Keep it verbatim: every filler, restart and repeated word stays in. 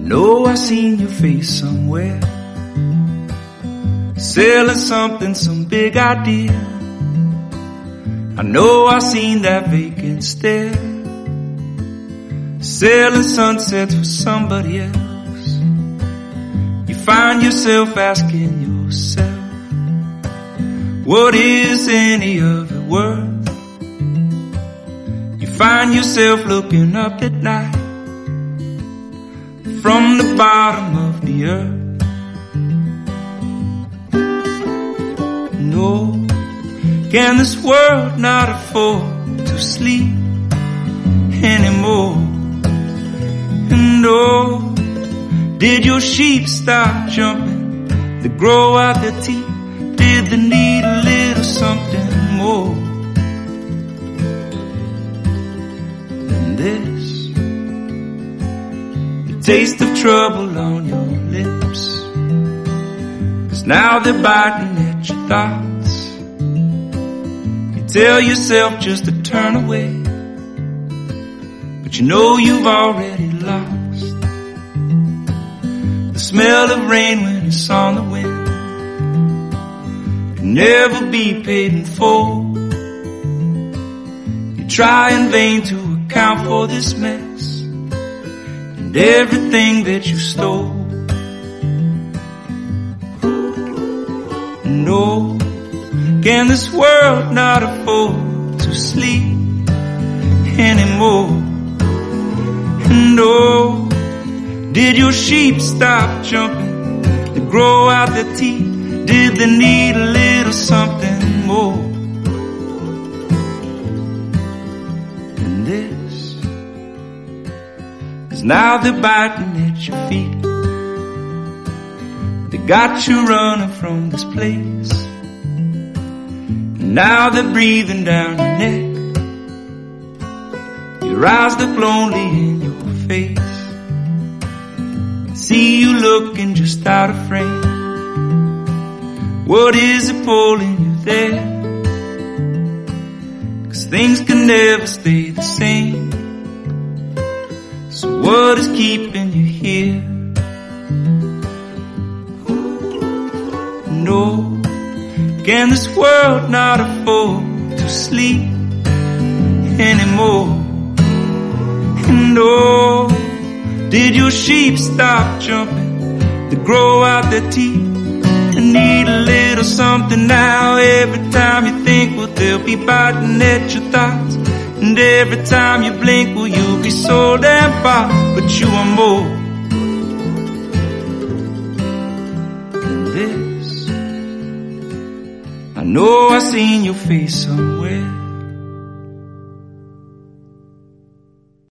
know I seen your face somewhere, selling something, some big idea. I know I seen that vacant stare, selling sunsets for somebody else. You find yourself asking yourself, what is any of it worth? You find yourself looking up at night from the bottom of the earth. No, can this world not afford to sleep anymore? And oh, did your sheep stop jumping to grow out their teeth? Did they need a little something more than this? The taste of trouble on your lips, 'cause now they're biting at your thoughts. You tell yourself just to turn away, but you know you've already lost. The smell of rain when it's on the wind can never be paid in full. You try in vain to account for this mess and everything that you stole. No, can this world not afford to sleep anymore? And oh, did your sheep stop jumping to grow out their teeth? Did they need a little something more than this? 'Cause now they're biting at your feet, they got you running from this place, and now they're breathing down your neck. Your eyes look lonely in your face, see you looking just out of frame. What is it pulling you there? 'Cause things can never stay the same. So what is keeping you here? No, can this world not afford to sleep anymore? And oh, did your sheep stop jumping to grow out their teeth and need a little something now? Every time you think, well, they'll be biting at your thoughts, and every time you blink, well, you'll be so damn far, but you are more than this. I know I seen your face somewhere,